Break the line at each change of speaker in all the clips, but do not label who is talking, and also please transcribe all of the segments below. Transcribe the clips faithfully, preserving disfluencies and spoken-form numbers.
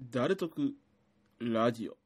誰得ラジオ。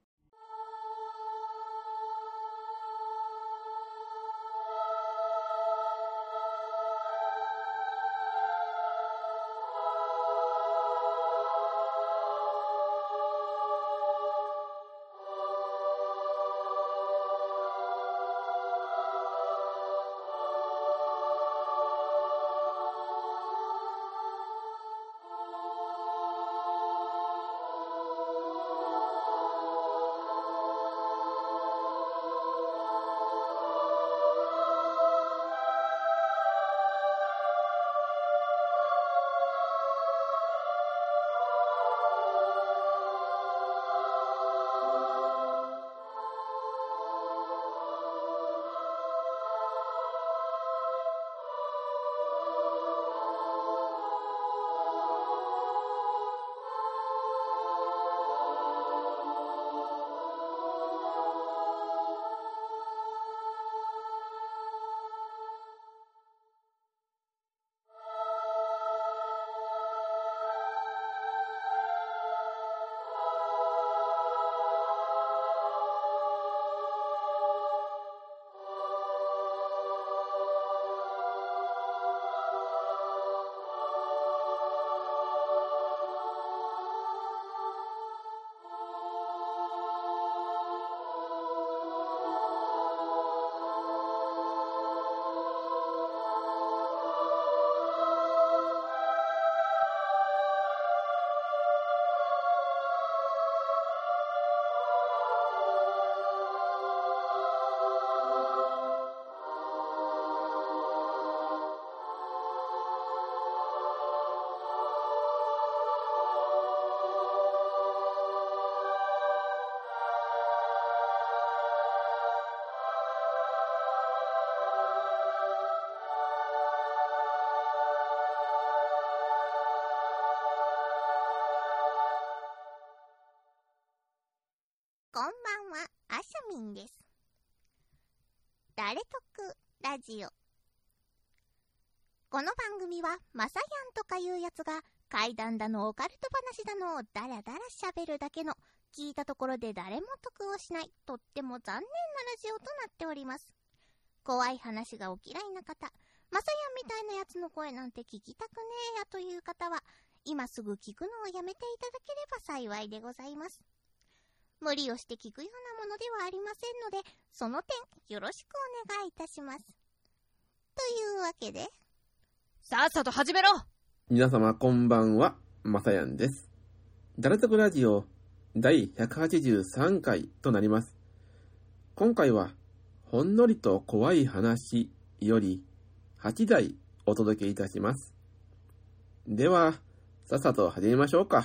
こんばんは、あさみんです。誰得ラジオ。この番組はまさやんとかいうやつが怪談だのオカルト話だのをダラダラ喋るだけの、聞いたところで誰も得をしないとっても残念なラジオとなっております。怖い話がお嫌いな方、まさやんみたいなやつの声なんて聞きたくねえやという方は今すぐ聞くのをやめていただければ幸いでございます。無理をして聞くようなものではありませんので、その点よろしくお願いいたします。というわけで、
さっさと始めろ。
皆様こんばんは、まさやんです。誰得ラジオだいひゃくはちじゅうさんかいとなります。今回はほんのりと怖い話よりはちだいお届けいたします。ではさっさと始めましょうか。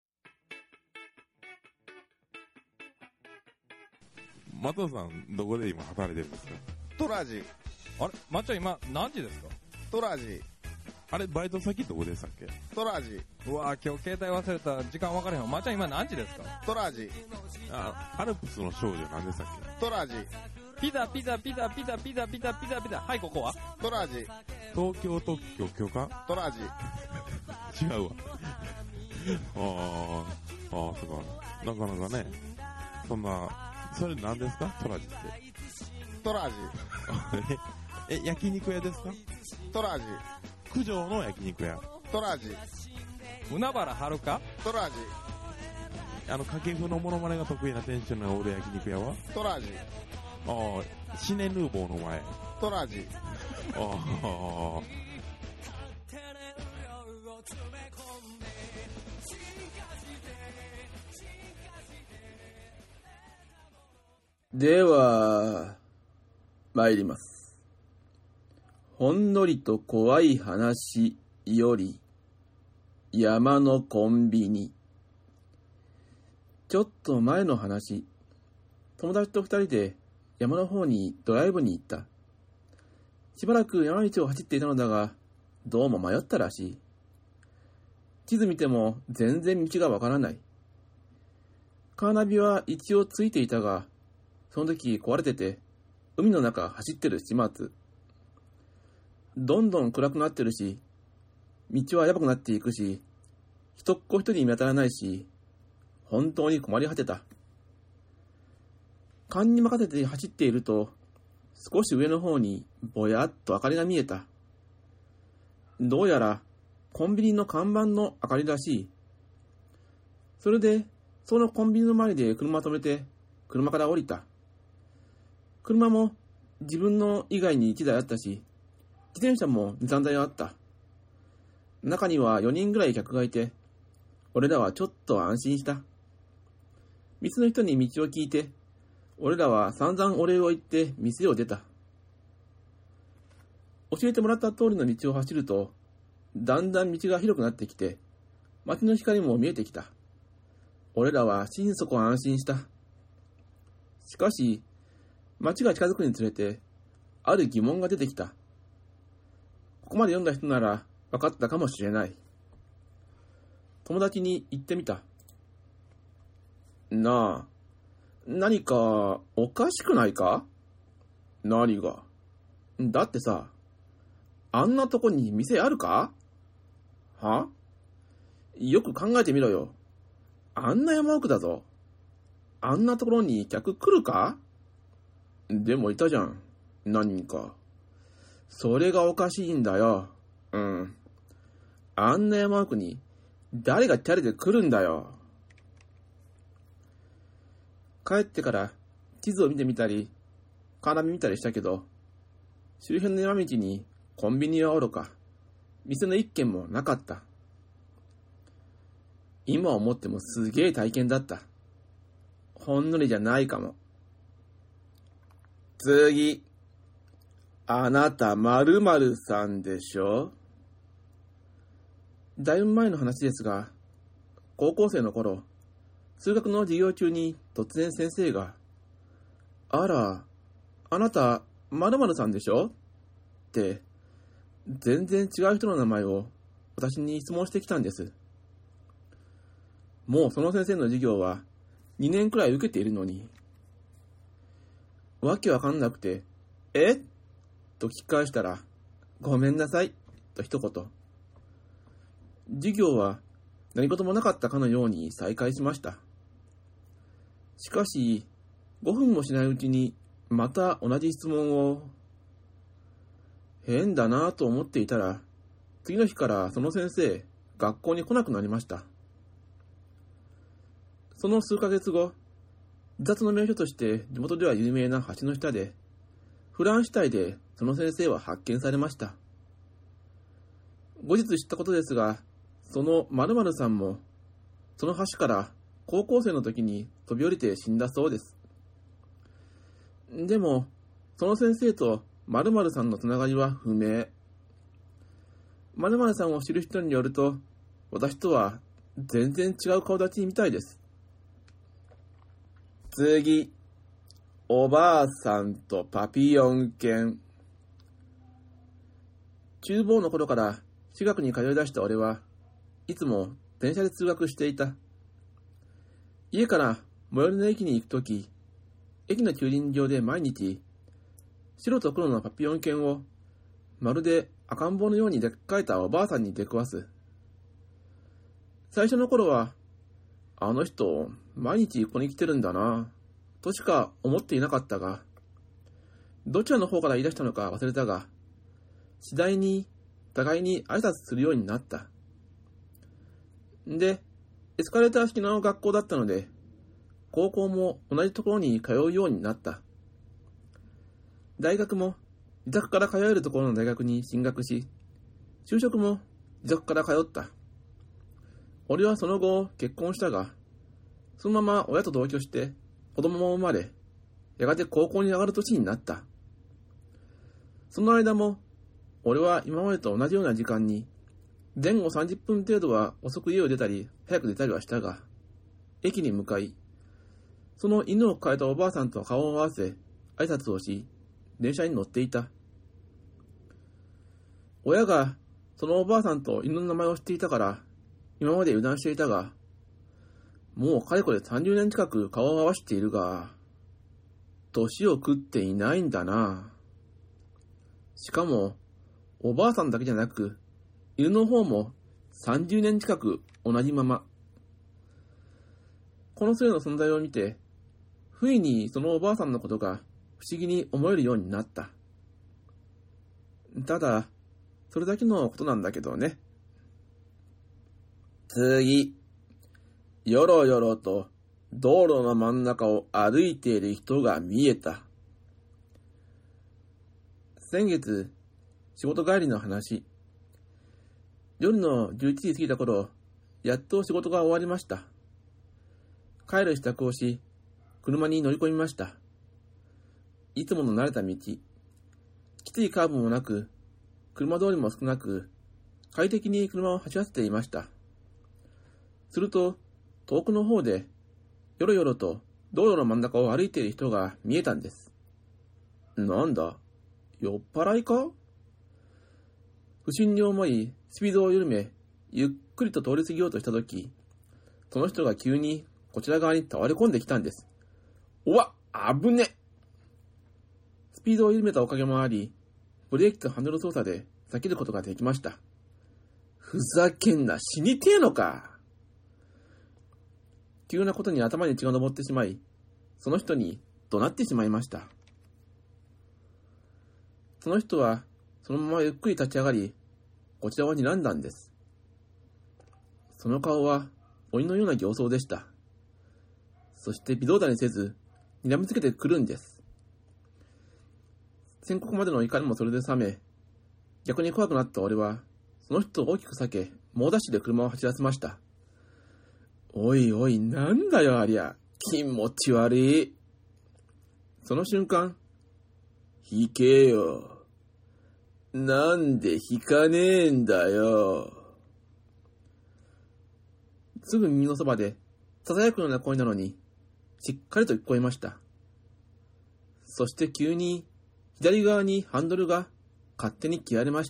マトさん、どこで今働いてるんですか？
トラジ。
あれまっちゃん今何時ですか？
トラジ。
あれ、バイト先どこでしたっけ？
トラジ。
うわぁ、今日携帯忘れた。時間分かれへん。まっちゃん今何時ですか？
トラジ。
あ、アルプスの少女何でしたっ
トラジ。
ピザピザピザピザピザピザピザピザ。はい、ここは
トラジ。
東京特許許可？
トラジ。
違うわ。あー、あー、すごい。なかなかね、そんな、それ何ですか？トラジって。
トラジ。
え、焼肉屋ですか？
トラジ。
九条の焼肉屋。
トラジ。
海原はるか？
トラジ。
あの、掛布のモノマネが得意な店主の俺焼肉屋は？
トラジ。
あー、シネヌーボーの前。
トラジ。
あー。
では参ります。ほんのりと怖い話より山のコンビニ。ちょっと前の話、友達と二人で山の方にドライブに行った。しばらく山道を走っていたのだが、どうも迷ったらしい。地図見ても全然道がわからない。カーナビは一応ついていたが、その時壊れてて、海の中走ってる始末。どんどん暗くなってるし、道はやばくなっていくし、人っ子一人見当たらないし、 本当に困り果てた。勘に任せて走っていると、少し上の方にぼやっと明かりが見えた。どうやらコンビニの看板の明かりらしい。それで、そのコンビニの前で車を止めて、車から降りた。車も自分の以外にいちだいあったし、自転車もに、さんだいあった。中にはよにんぐらい客がいて、俺らはちょっと安心した。店の人に道を聞いて、俺らは散々お礼を言って店を出た。教えてもらった通りの道を走ると、だんだん道が広くなってきて、街の光も見えてきた。俺らは心底安心した。しかし、街が近づくにつれて、ある疑問が出てきた。ここまで読んだ人なら分かったかもしれない。友達に言ってみた。なあ、何かおかしくないか？何が？だってさ、あんなとこに店あるか？は？よく考えてみろよ。あんな山奥だぞ。あんなところに客来るか？でもいたじゃん。何人か。それがおかしいんだよ。うん。あんな山奥に誰がチャリで来るんだよ。帰ってから地図を見てみたり、カーナビ見たりしたけど、周辺の山道にコンビニはおろか、店の一軒もなかった。今思ってもすげえ体験だった。ほんのりじゃないかも。次。あなた〇〇さんでしょ？だいぶ前の話ですが、高校生の頃、数学の授業中に突然先生が、あら、あなた〇〇さんでしょ？って、全然違う人の名前を私に質問してきたんです。もうその先生の授業はにねんくらい受けているのに、わけわかんなくて、え？と聞き返したら、ごめんなさい、と一言。授業は何事もなかったかのように再開しました。しかし、ごふんもしないうちにまた同じ質問を、変だなぁと思っていたら、次の日からその先生、学校に来なくなりました。その数ヶ月後、自殺の名所として地元では有名な橋の下で、フラン死体でその先生は発見されました。後日知ったことですが、その〇〇さんも、その橋から高校生の時に飛び降りて死んだそうです。でも、その先生と〇〇さんのつながりは不明。〇〇さんを知る人によると、私とは全然違う顔立ちみたいです。次。おばあさんとパピヨン犬。中坊の頃から私学に通い出した俺はいつも電車で通学していた。家から最寄りの駅に行くとき、駅の駐輪場で毎日白と黒のパピヨン犬をまるで赤ん坊のようにでっかえたおばあさんに出くわす。最初の頃は、あの人毎日ここに来てるんだなとしか思っていなかったが、どちらの方から言い出したのか忘れたが、次第に互いに挨拶するようになった。で、エスカレーター式の学校だったので、高校も同じところに通うようになった。大学も自宅から通えるところの大学に進学し、就職も自宅から通った。俺はその後結婚したが、そのまま親と同居して子供も生まれ、やがて高校に上がる年になった。その間も、俺は今までと同じような時間に、前後さんじゅっぷん程度は遅く家を出たり、早く出たりはしたが、駅に向かい、その犬を飼えたおばあさんと顔を合わせ、挨拶をし、電車に乗っていた。親がそのおばあさんと犬の名前を知っていたから、今まで油断していたが、もうかれこれさんじゅうねん近く顔を合わせているが、年を食っていないんだな。しかも、おばあさんだけじゃなく、犬の方もさんじゅうねん近く同じまま。 この杖の存在を見て、不意にそのおばあさんのことが不思議に思えるようになった。ただ、それだけのことなんだけどね。次、よろよろと道路の真ん中を歩いている人が見えた。先月、仕事帰りの話。夜のじゅういちじ過ぎた頃、やっと仕事が終わりました。帰る支度をし、車に乗り込みました。いつもの慣れた道。きついカーブもなく、車通りも少なく、快適に車を走らせていました。すると、遠くの方で、よろよろと道路の真ん中を歩いている人が見えたんです。なんだ、酔っ払いか？不審に思い、スピードを緩め、ゆっくりと通り過ぎようとしたとき、その人が急にこちら側に倒れ込んできたんです。おわ、危ね！スピードを緩めたおかげもあり、ブレーキとハンドル操作で避けることができました。ふざけんな、死にてえのか！急なことに頭に血が上ってしまい、その人に怒鳴ってしまいました。その人はそのままゆっくり立ち上がり、こちらを睨んだんです。その顔は鬼のような形相でした。そして微動だにせず、睨みつけてくるんです。宣告までの怒りもそれで冷め、逆に怖くなった俺は、その人を大きく避け、猛ダッシュで車を走らせました。おいおい、なんだよありゃ、気持ち悪い。その瞬間、引けよ。なんで引かねえんだよ。すぐ耳のそばで、囁くような声なのに、しっかりと聞こえました。そして急に、左側にハンドルが勝手に切られました。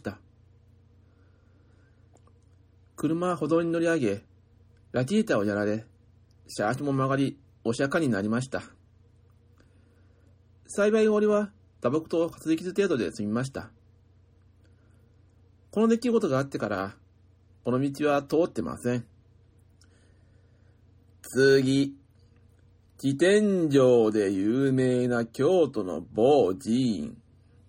車は歩道に乗り上げ、ラジエーターをやられ、シャーシも曲がり、お釈迦になりました。幸い俺は打撲とかすり傷程度で済みました。この出来事があってから、この道は通ってません。次、自天井で有名な京都の某寺院。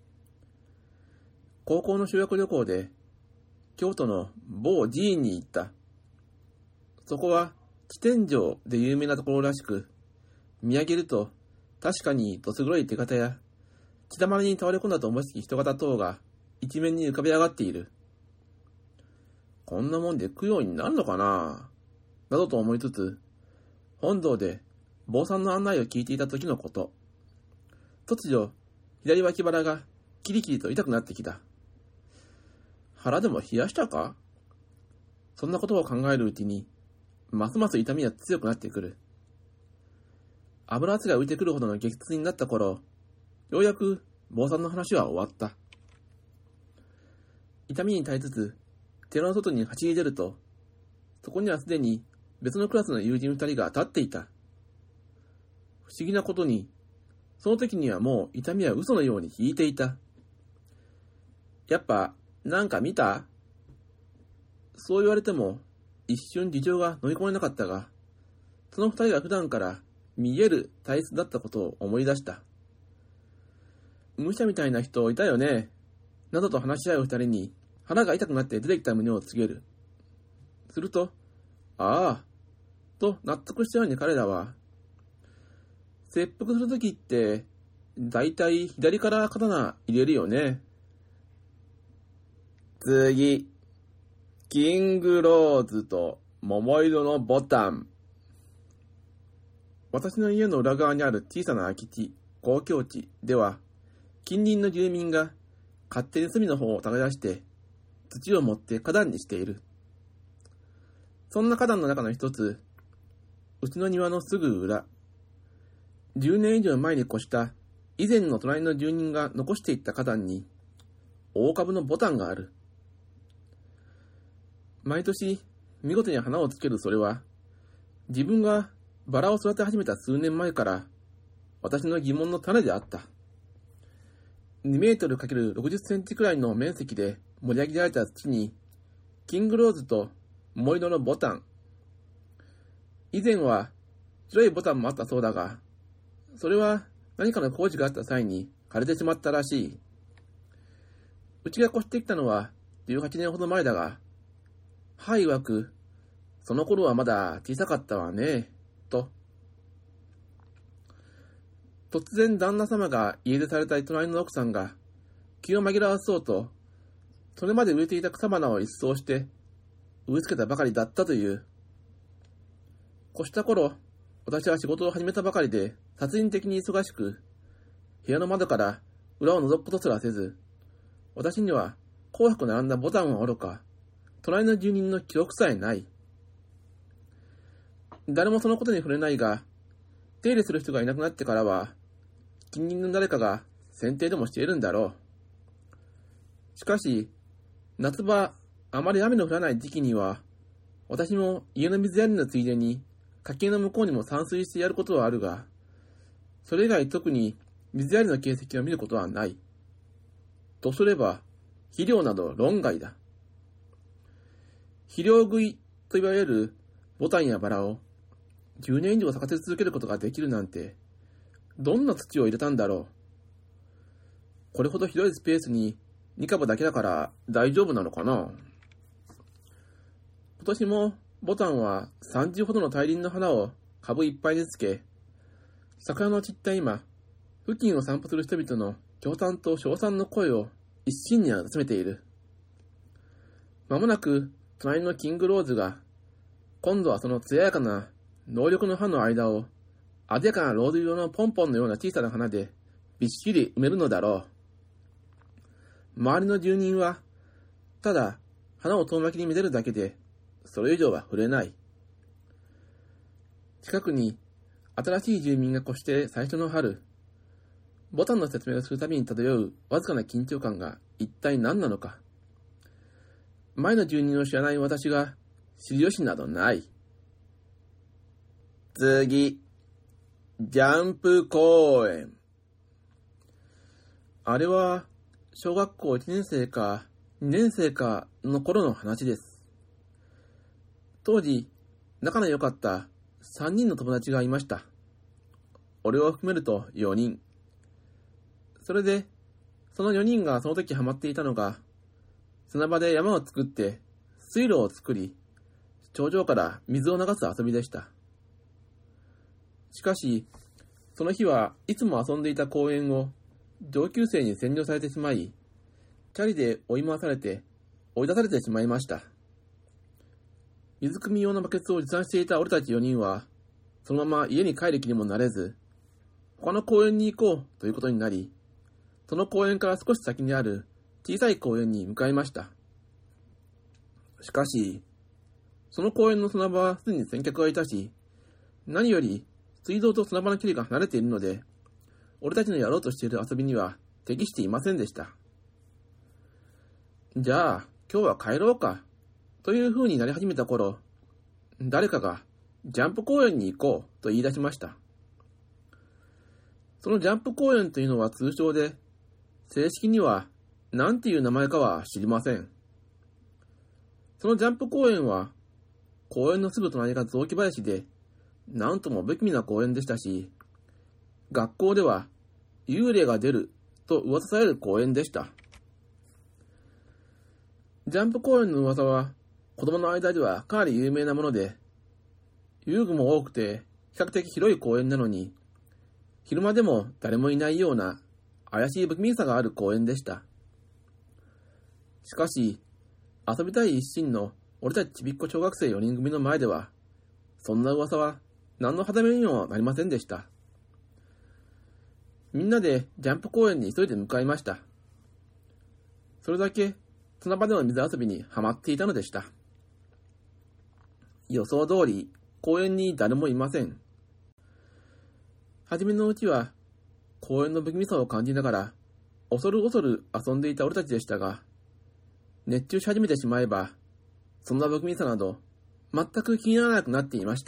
高校の修学旅行で、京都の某寺院に行った。そこは、自天井で有名なところらしく、見上げると、確かにどす黒い手形や、血だまりに倒れ込んだと思しき人型等が一面に浮かび上がっている。こんなもんで供養になるのかな、などと思いつつ、本堂で坊さんの案内を聞いていた時のこと。突如、左脇腹がキリキリと痛くなってきた。腹でも冷やしたか？そんなことを考えるうちに、ますます痛みは強くなってくる。油圧が浮いてくるほどの激痛になった頃、ようやく坊さんの話は終わった。痛みに耐えつつ、寺の外に走り出ると、そこにはすでに別のクラスの友人二人が立っていた。不思議なことに、その時にはもう痛みは嘘のように引いていた。やっぱ、なんか見た？そう言われても、一瞬事情が飲み込めなかったが、その二人が普段から見える体質だったことを思い出した。武者みたいな人いたよね、などと話し合う二人に腹が痛くなって出てきた胸を告げる。すると、ああ、と納得したように彼らは、切腹するときって、だいたい左から刀入れるよね。次、キングローズと桃色のボタン。私の家の裏側にある小さな空き地、公共地では、近隣の住民が勝手に隅の方を耕して、土を持って花壇にしている。そんな花壇の中の一つ、うちの庭のすぐ裏、じゅうねん以上前に越した以前の隣の住人が残していった花壇に、大株のボタンがある。毎年、見事に花をつけるそれは、自分がバラを育て始めた数年前から、私の疑問の種であった。にメートルかけるろくじゅっセンチくらいの面積で盛り上げられた土に、キングローズと桃色のボタン。以前は白いボタンもあったそうだが、それは何かの工事があった際に枯れてしまったらしい。うちが越してきたのはじゅうはちねんほど前だが、母曰く、その頃はまだ小さかったわね、と。突然旦那様が家出された隣の奥さんが、気を紛らわそうと、それまで植えていた草花を一掃して、植え付けたばかりだったという。越した頃、私は仕事を始めたばかりで、殺人的に忙しく、部屋の窓から裏を覗くことすらせず、私には紅白並んだボタンはおろか、隣の住人の記憶さえない。誰もそのことに触れないが、手入れする人がいなくなってからは、近隣の誰かが剪定でもしているんだろう。しかし、夏場、あまり雨の降らない時期には、私も家の水やりのついでに、垣の向こうにも散水してやることはあるが、それ以外特に水やりの形跡を見ることはない。とすれば、肥料など論外だ。肥料食いといわれるボタンやバラをじゅうねん以上咲かせ続けることができるなんて、どんな土を入れたんだろう。これほど広いスペースにに株だけだから大丈夫なのかな。今年もボタンはさんじゅうほどの大輪の花を株いっぱいにつけ、桜の散った今、付近を散歩する人々の驚嘆と称賛の声を一身に集めている。まもなく隣のキングローズが、今度はその艶やかな濃緑の葉の間を、艶やかなローズ色のポンポンのような小さな花でびっしり埋めるのだろう。周りの住人は、ただ花を遠巻きに見せるだけで、それ以上は触れない。近くに新しい住民が越して最初の春、ボタンの説明をするたびに漂うわずかな緊張感が一体何なのか。前の住人を知らない私が知る由などない。次、ジャンプ公園。あれは小学校いちねん生かにねん生かの頃の話です。当時、仲の良かったさんにんの友達がいました。俺を含めるとよにん。それで、そのよにんがその時ハマっていたのが、砂場で山を作って水路を作り、頂上から水を流す遊びでした。しかし、その日はいつも遊んでいた公園を上級生に占領されてしまい、チャリで追い回されて追い出されてしまいました。水汲み用のバケツを持参していた俺たちよにんは、そのまま家に帰る気にもなれず、他の公園に行こうということになり、その公園から少し先にある小さい公園に向かいました。しかし、その公園の砂場はすでに先客がいたし、何より水道と砂場の距離が離れているので、俺たちのやろうとしている遊びには適していませんでした。じゃあ、今日は帰ろうか、という風になり始めた頃、誰かがジャンプ公園に行こうと言い出しました。そのジャンプ公園というのは通称で、正式には何ていう名前かは知りません。そのジャンプ公園は、公園のすぐ隣が雑木林で、なんとも不気味な公園でしたし、学校では幽霊が出ると噂される公園でした。ジャンプ公園の噂は子供の間ではかなり有名なもので、遊具も多くて比較的広い公園なのに、昼間でも誰もいないような怪しい不気味さがある公園でした。しかし、遊びたい一心の俺たちちびっこ小学生よにん組の前では、そんな噂は何の歯止めにもなりませんでした。みんなでジャンプ公園に急いで向かいました。それだけ砂場での水遊びにはまっていたのでした。予想通り公園に誰もいません。はじめのうちは公園の不気味さを感じながら恐る恐る遊んでいた俺たちでしたが、熱中し始めてしまえばそんな不気味さなど全く気にならなくなっていました。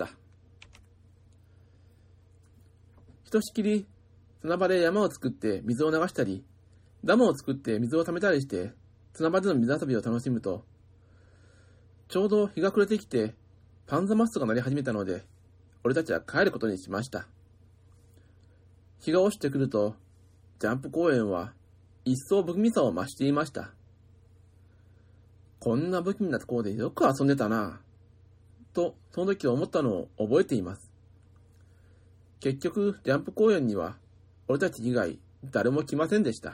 ひとしきり砂場で山を作って水を流したり、ダムを作って水を溜めたりして砂場での水遊びを楽しむと、ちょうど日が暮れてきてパンザマストが鳴り始めたので、 俺たちは帰ることにしました。日が落ちてくると、ジャンプ公園は一層不気味さを増していました。こんな不気味なところでよく遊んでたなぁ、とその時思ったのを覚えています。結局、ジャンプ公園には俺たち以外誰も来ませんでした。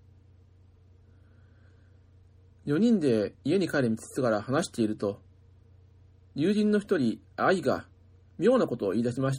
よにんで家に帰る道すがら話していると、友人の一人、愛が妙なことを言い出しました。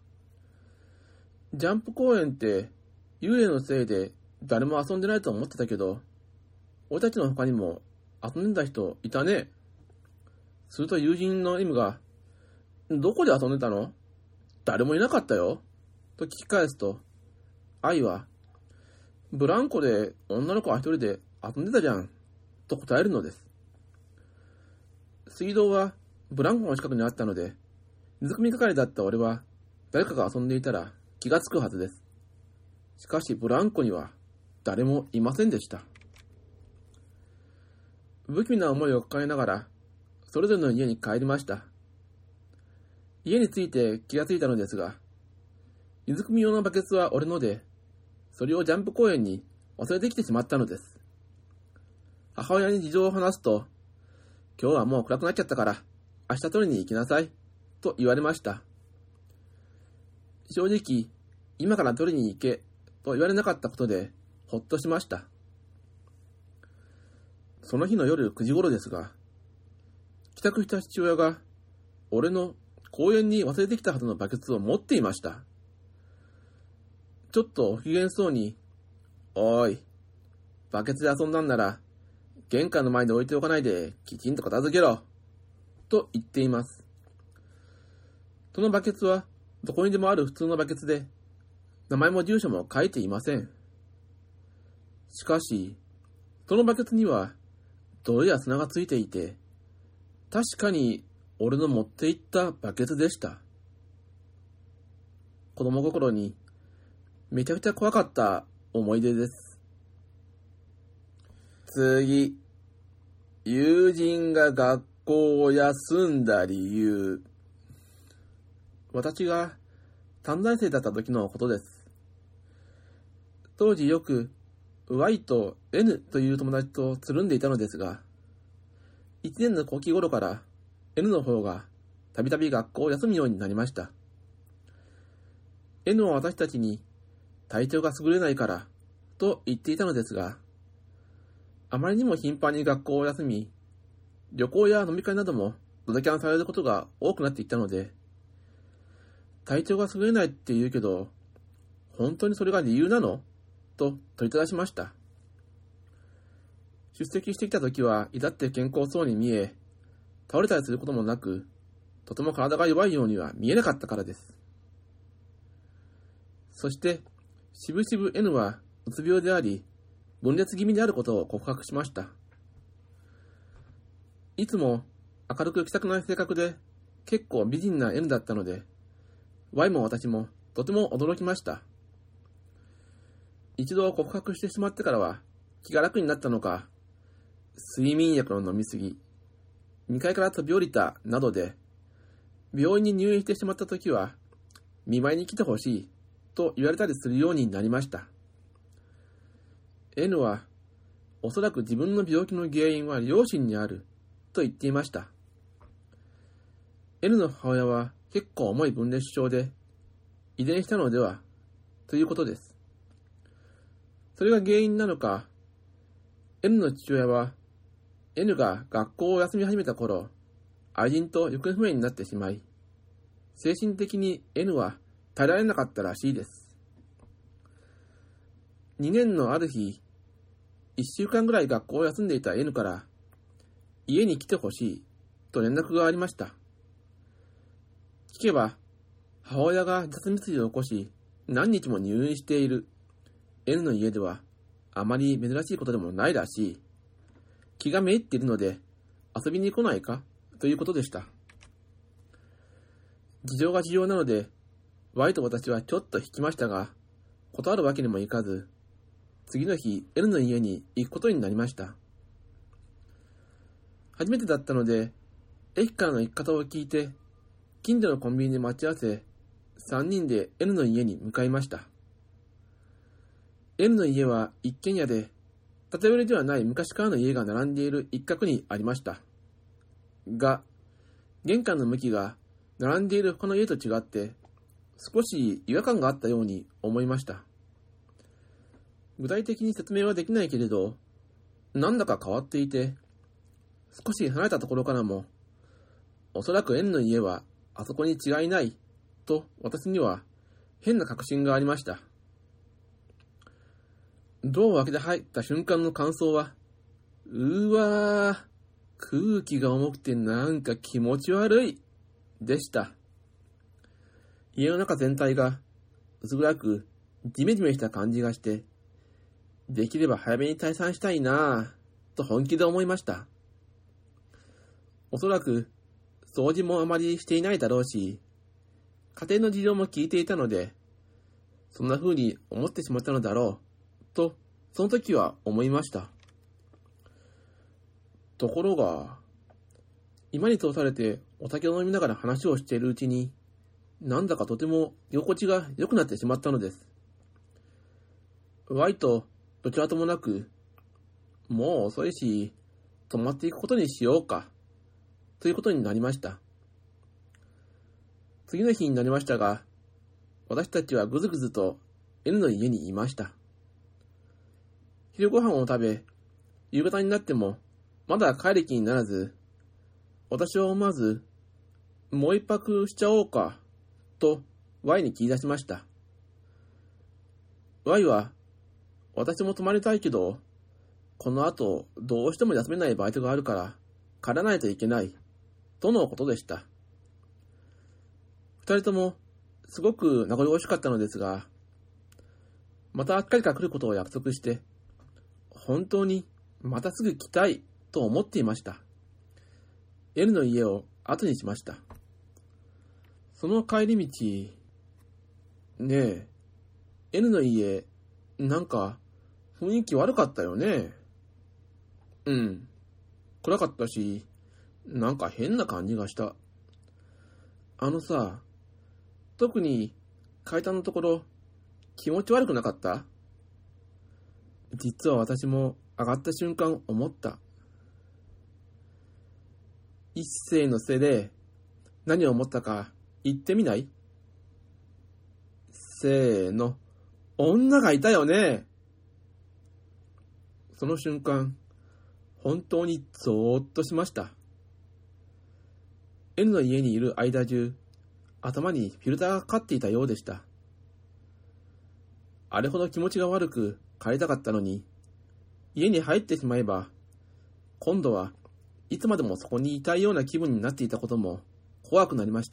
ジャンプ公園って幽霊のせいで誰も遊んでないと思ってたけど、俺たちの他にも遊んでた人いたね。すると友人の M が、どこで遊んでたの？誰もいなかったよ。と聞き返すと、愛は、ブランコで女の子は一人で遊んでたじゃん。と答えるのです。水道はブランコの近くにあったので、水汲み係だった俺は誰かが遊んでいたら気がつくはずです。しかしブランコには誰もいませんでした。不気味な思いを抱えながらそれぞれの家に帰りました。家に着いて気がついたのですが、水汲み用のバケツは俺ので、それをジャンプ公園に忘れてきてしまったのです。母親に事情を話すと、今日はもう暗くなっちゃったから明日取りに行きなさいと言われました。正直、今から取りに行けと言われなかったことでほっとしました。その日の夜くじ頃ですが、帰宅した父親が俺の公園に忘れてきたはずのバケツを持っていました。ちょっと不機嫌そうに、おーい、バケツで遊んだんなら玄関の前に置いておかないできちんと片付けろと言っています。そのバケツはどこにでもある普通のバケツで、名前も住所も書いていません。しかし、そのバケツには泥や砂がついていて、確かに俺の持っていったバケツでした。子供心にめちゃくちゃ怖かった思い出です。次、友人が学校を休んだ理由。私が短大生だった時のことです。当時よく Y と N という友達とつるんでいたのですが、いちねんの後期頃から N の方がたびたび学校を休むようになりました。N は私たちに体調が優れないからと言っていたのですが、あまりにも頻繁に学校を休み、旅行や飲み会などもドタキャンされることが多くなっていったので、体調が優れないって言うけど、本当にそれが理由なの？と問いただしました。出席してきた時は至って健康そうに見え、倒れたりすることもなく、とても体が弱いようには見えなかったからです。そして、しぶしぶ N はうつ病であり、分裂気味であることを告白しました。いつも明るく気さくな性格で結構美人な N だったので、Y も私もとても驚きました。一度告白してしまってからは気が楽になったのか、睡眠薬の飲みすぎ、にかいから飛び降りたなどで、病院に入院してしまったときは、見舞いに来てほしいと言われたりするようになりました。N は、おそらく自分の病気の原因は両親にあると言っていました。N の母親は結構重い分裂症で、遺伝したのではということです。それが原因なのか、N の父親は、N が学校を休み始めた頃、愛人と行方不明になってしまい、精神的に N は耐えられなかったらしいです。にねんのある日、いっしゅうかんぐらい学校を休んでいた N から、家に来てほしいと連絡がありました。聞けば、母親が自殺未遂を起こし、何日も入院している N の家では、あまり珍しいことでもないらしい。気がめいっているので、遊びに来ないかということでした。事情が事情なので、Y と私はちょっと引きましたが、断るわけにもいかず、次の日 N の家に行くことになりました。初めてだったので、駅からの行き方を聞いて、 近所のコンビニで待ち合わせ、さんにんで N の家に向かいました。N の家は一軒家で、建て売りではない昔からの家が並んでいる一角にありました。が、玄関の向きが並んでいる他の家と違って、少し違和感があったように思いました。具体的に説明はできないけれど、なんだか変わっていて、少し離れたところからも、おそらく N の家はあそこに違いないと私には変な確信がありました。ドアを開けて入った瞬間の感想は、うわー、空気が重くてなんか気持ち悪いでした。家の中全体が薄暗くジメジメした感じがして、できれば早めに退散したいなぁと本気で思いました。おそらく掃除もあまりしていないだろうし、家庭の事情も聞いていたので、そんな風に思ってしまったのだろうとその時は思いました。ところが、居間に通されてお酒を飲みながら話をしているうちに、なんだかとても居心地が良くなってしまったのです。Y とどちらともなく、もう遅いし、泊まっていくことにしようか、ということになりました。次の日になりましたが、私たちはぐずぐずと N の家にいました。昼ご飯を食べ、夕方になってもまだ帰る気にならず、私は思わず、もう一泊しちゃおうか、と Y に切り出しました。Y は、私も泊まりたいけど、この後どうしても休めないバイトがあるから帰らないといけない、とのことでした。二人ともすごく名残惜しかったのですが、また帰ってくることを約束して、本当にまたすぐ来たいと思っていました。N の家を後にしました。その帰り道、ねえ、N の家、なんか雰囲気悪かったよね。うん、暗かったし、なんか変な感じがした。あのさ、特に階段のところ、気持ち悪くなかった？実は私も上がった瞬間思った。一斉のせいで何を思ったか言ってみない？せーの、女がいたよね。その瞬間、本当にゾーッとしました。N の家にいる間中、頭にフィルターがかかっていたようでした。あれほど気持ちが悪く帰りたかったのに、家に入ってしまえば、今度はいつまでもそこにいたいような気分になっていたことも怖くなりました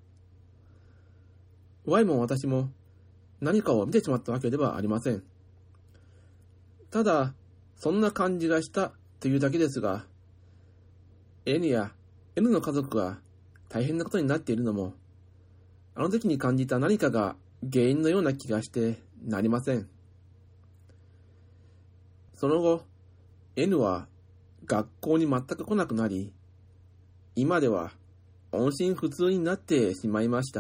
。Y も私も何かを見てしまったわけではありません。ただ、そんな感じがしたというだけですが、N や N の家族が大変なことになっているのも、あの時に感じた何かが原因のような気がしてなりません。その後、N は学校に全く来なくなり、今では音信不通になってしまいました。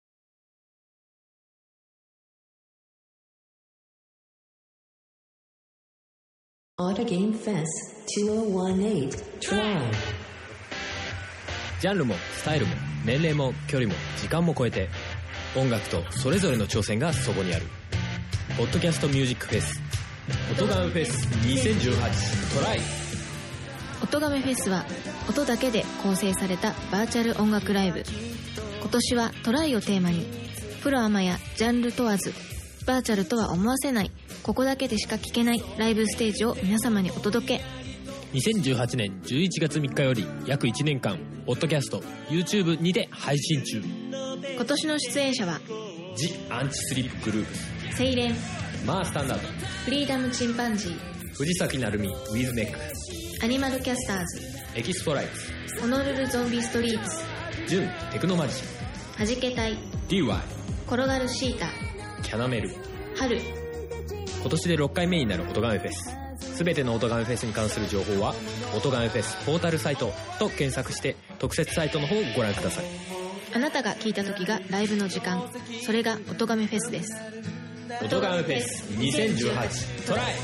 Autogame Fest にせんじゅうはち Try。
ジャンルもスタイルも年齢も距離も時間も超えて、音楽とそれぞれの挑戦がそこにある。ポッドキャストミュージックフェス、音ガメフェスにせんじゅうはちトライ。
音ガメフェスは音だけで構成されたバーチャル音楽ライブ。今年はトライをテーマに、プロアマやジャンル問わず、バーチャルとは思わせない、ここだけでしか聴けないライブステージを皆様にお届け。
にせんじゅうはちねんじゅういちがつみっかより約いちねんかん、ポッドキャスト、YouTube にて配信中。
今年の出演者は、
ジ・アンチスリップグループス、
セイレン、
マースタンダード、
フリーダムチンパンジー、
藤崎鳴海、ウィズネック、
アニマルキャスターズ、
エキスポライツ、
ホノルルゾンビストリート、
ジュン、テクノマジシ
はじけたい、
ャン、ディーワイ、
転がるシータ、
キャナメル、
春。
今年でろっかいめになる音ガメフェス。すべての音ガメフェスに関する情報は、音ガメフェスポータルサイトと検索して特設サイトの方をご覧ください。
あなたが聞いた時がライブの時間、それが音亀フェスです。
音亀フェスにせんじゅうはちトライ。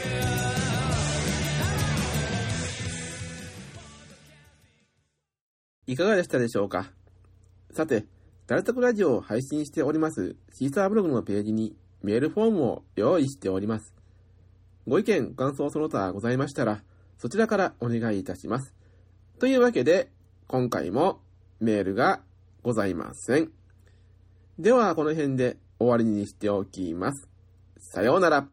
いかがでしたでしょうか。さて、ダルトクラジオを配信しておりますシーサーブログのページにメールフォームを用意しております。ご意見、ご感想その他ございましたら、そちらからお願いいたします。というわけで、今回もメールがございません。では、この辺で終わりにしておきます。さようなら。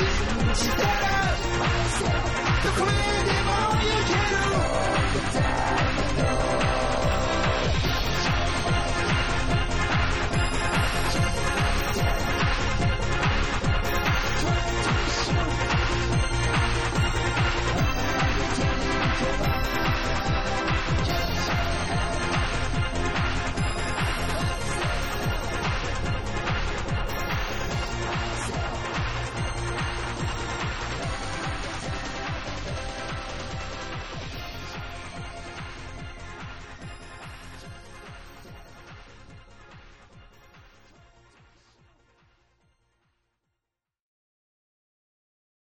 じたらどこへでも行ける